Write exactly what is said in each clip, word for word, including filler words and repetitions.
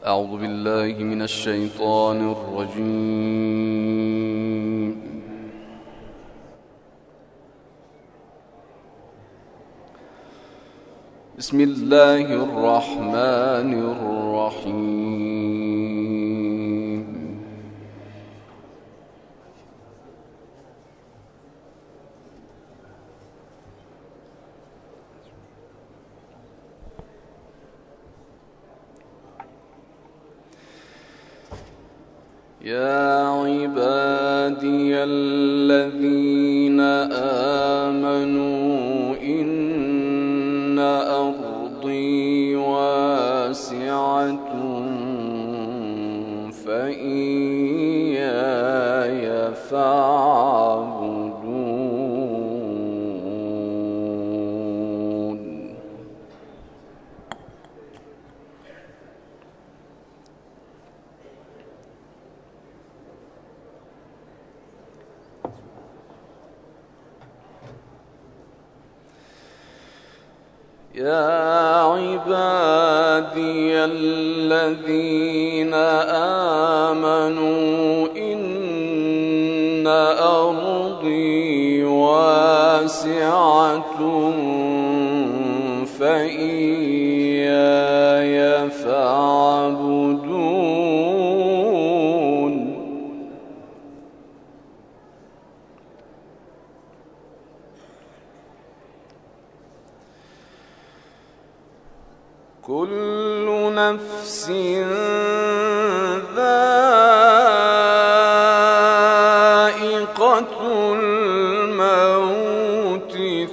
أعوذ بالله من الشيطان الرجيم. بسم الله الرحمن الرحيم. يا عبادي الذين آمنوا إن أرضي واسعة فإياي فاعبدون. يا عبادي الذين آمنوا إن أرضي واسعة فإياي فاعبدون. كل نفس ذائقة الموت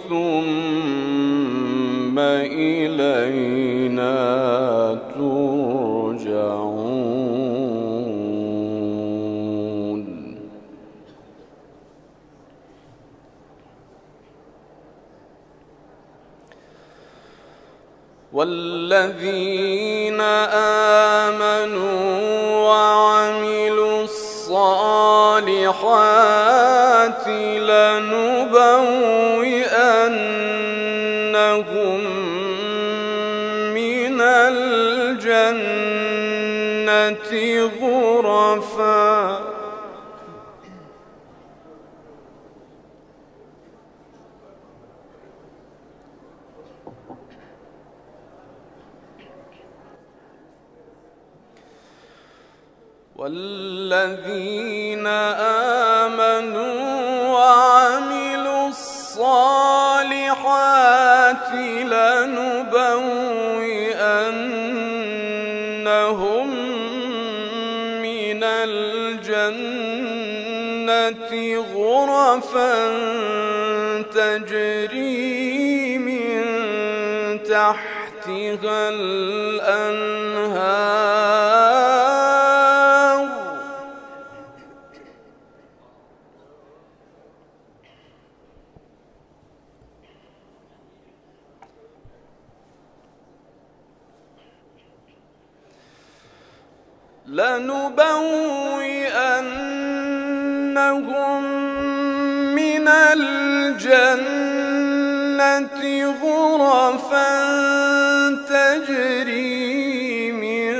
ثم إلينا ترجعون. والذين آمنوا وعملوا الصالحات لنبوئنهم من الجنة غرفا والذين آمنوا وعملوا الصالحات لنبوئنهم من الجنة غرفا تجري من تحتها الأنهار لنبوئنهم من الجنة غرفا تجري من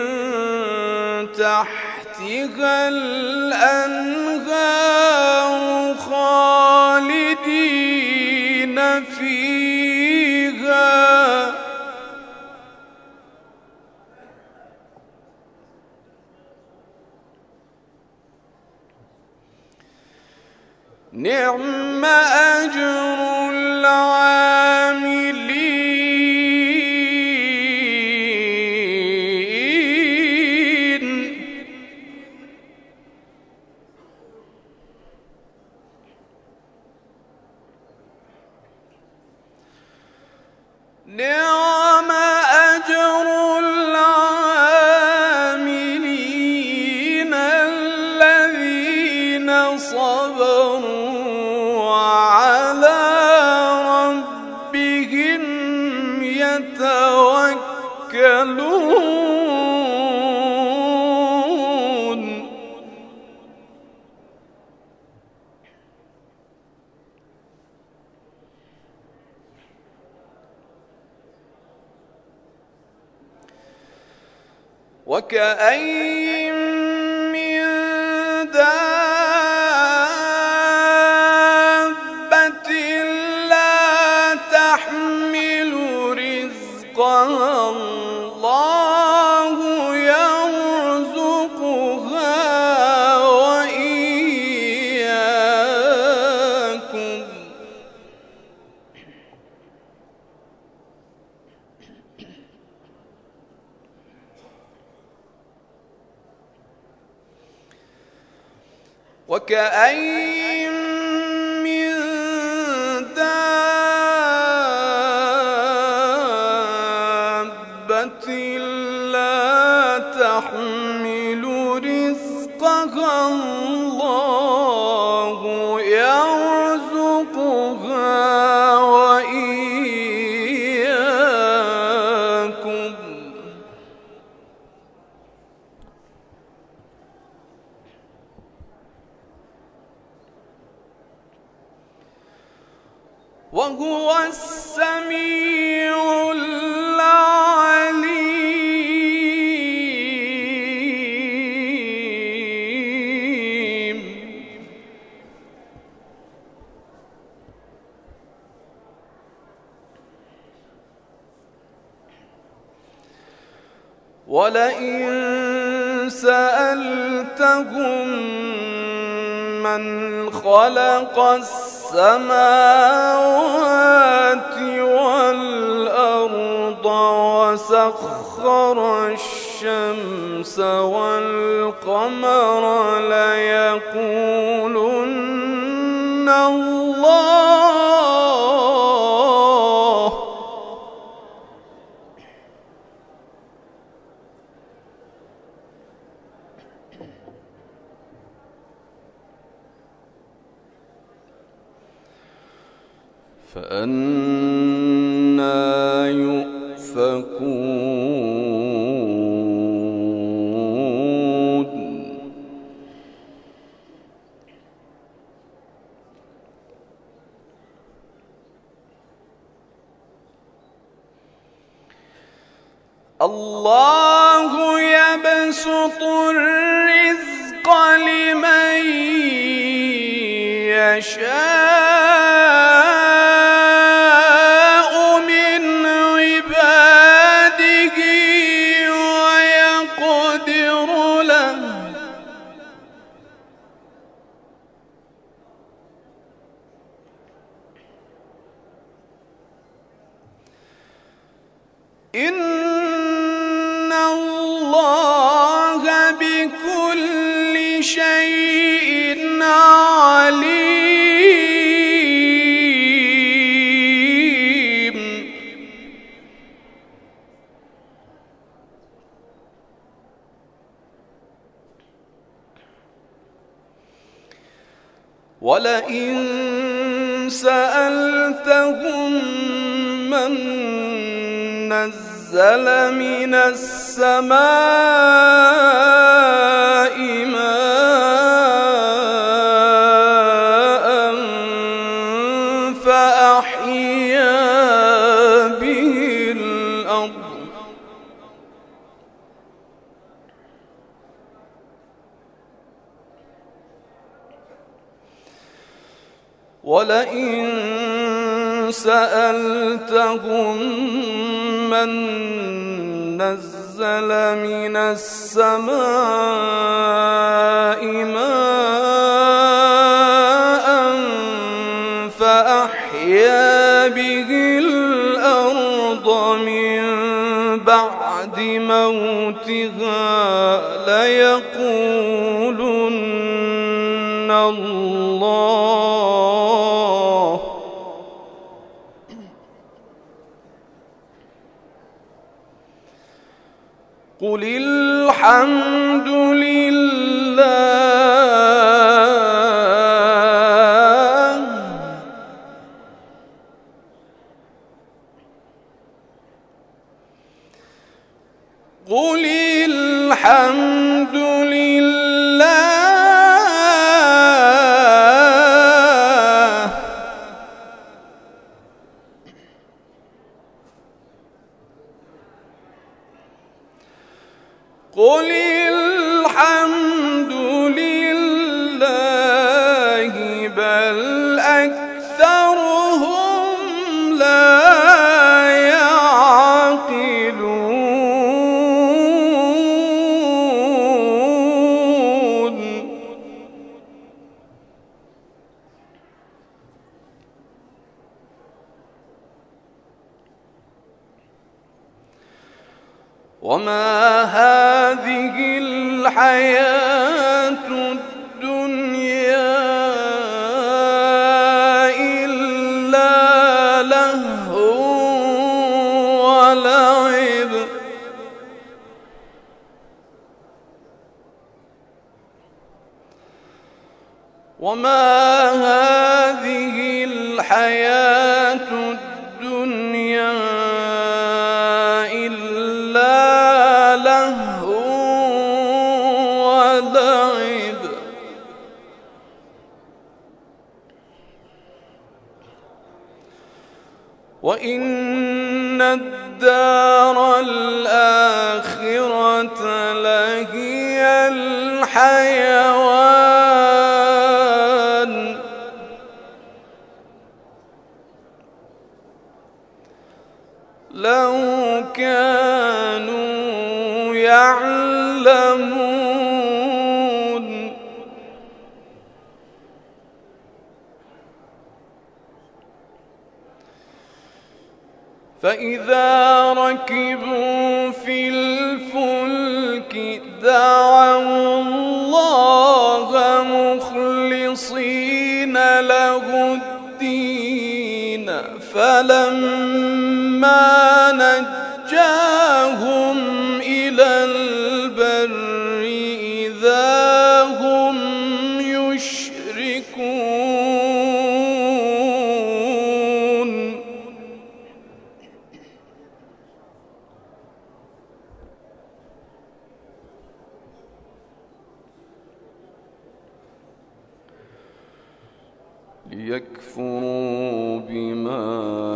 تحتها الأنهار خالدين فيها نعم أجر العاملين. نعم أجر العاملين الذين صبروا وعلى ربهم وكأين من دابة لا تحمل رزقها الله يرزقها وإياكم وكأين من دابة لا تحمل رزقها الله يرزقها وإياكم وهو السميع العليم. ولئن سألتهم من خلق السماوات والأرض وسخر الشمس والقمر ليقولن الله فأنى يؤفكون الله يبسط الرزق لمن يشاء من عباده ويقدر له إن الله بكل شيء عليم. ولئن سألتهم من نزل من السماء ماء فأحيا به الأرض ولئن سألتهم من نزل من السماء ماء فأحيا به الأرض من بعد موتها ليقولن الله قل الحمد لله قل الحمد لله قل الحمد لله بل أكثرهم لا يعقلون. وما هذه الحياة الدنيا إلا لهو ولعب وما هذه الحياة الدنيا إلا لهو ولعب وإن الدار الآخرة لهي الحيوان لو كانوا يعلمون. فإذا ركبوا في الفلك دعوا الله مخلصين له الدين فلما نجاهم إلى البر إذا هم يشركون. ليكفروا بما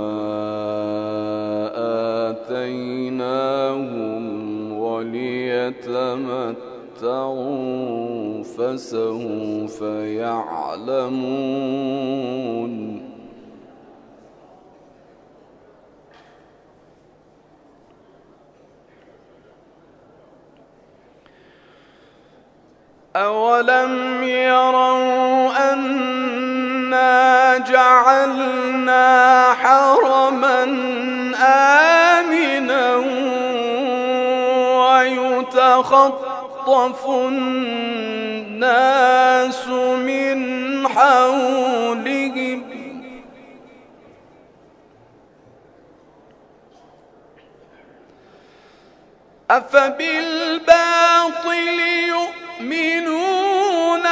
آتيناهم وليتمتعوا فسوف يعلمون. أولم يروا أنا جعلنا حرما آمنا ويتخطف الناس من حولهم أفبالباطل يؤمنون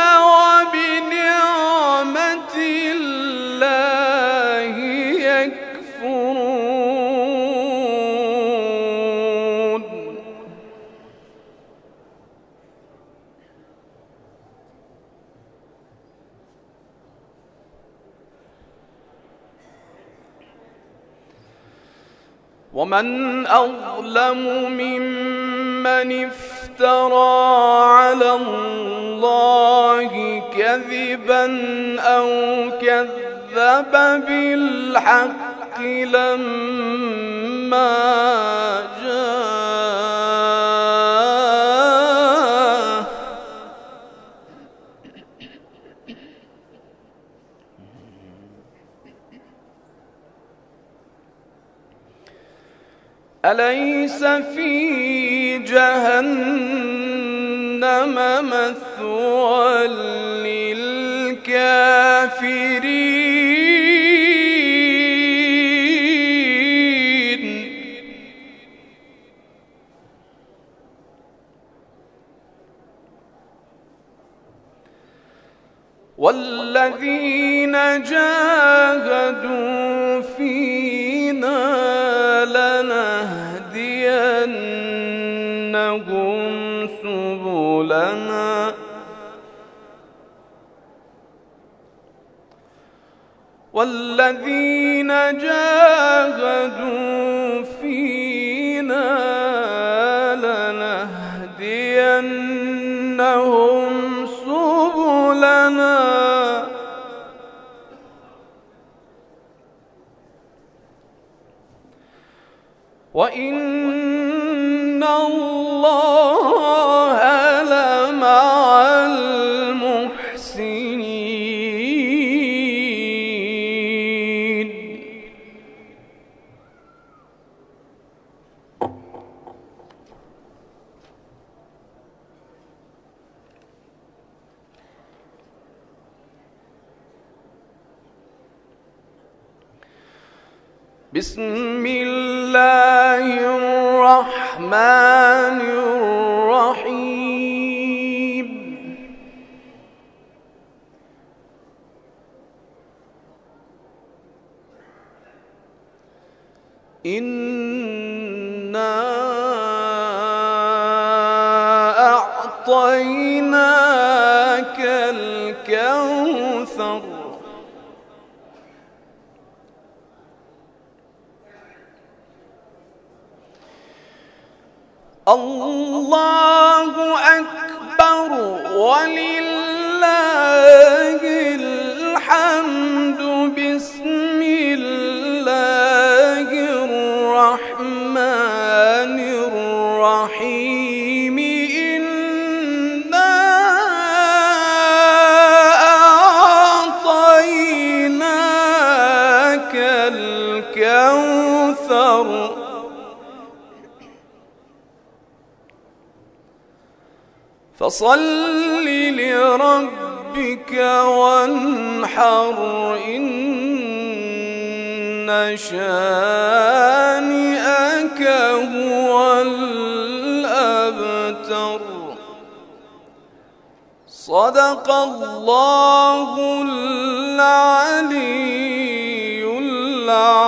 وبنعمة الله يكفرون. ومن أظلم ممن افترى على الله كذبا أو كذب بالحق لما جاءه أليس في جهنم مثوى للكافرين. والذين جاهدوا فينا لنهدينهم سبلنا والذين جاهدوا فينا لنهدينهم ولهدينهم سبلنا وإن الله لمع المحسنين. بسم الله الرحمن الرحيم. إنا أعطيناك الكوثر الله أكبر ولله الحمد. بسم الله الرحمن الرحيم. إنا أعطيناك الكوثر فصل لربك وانحر إن شانئك هو الأبتر. صدق الله العلي العظيم.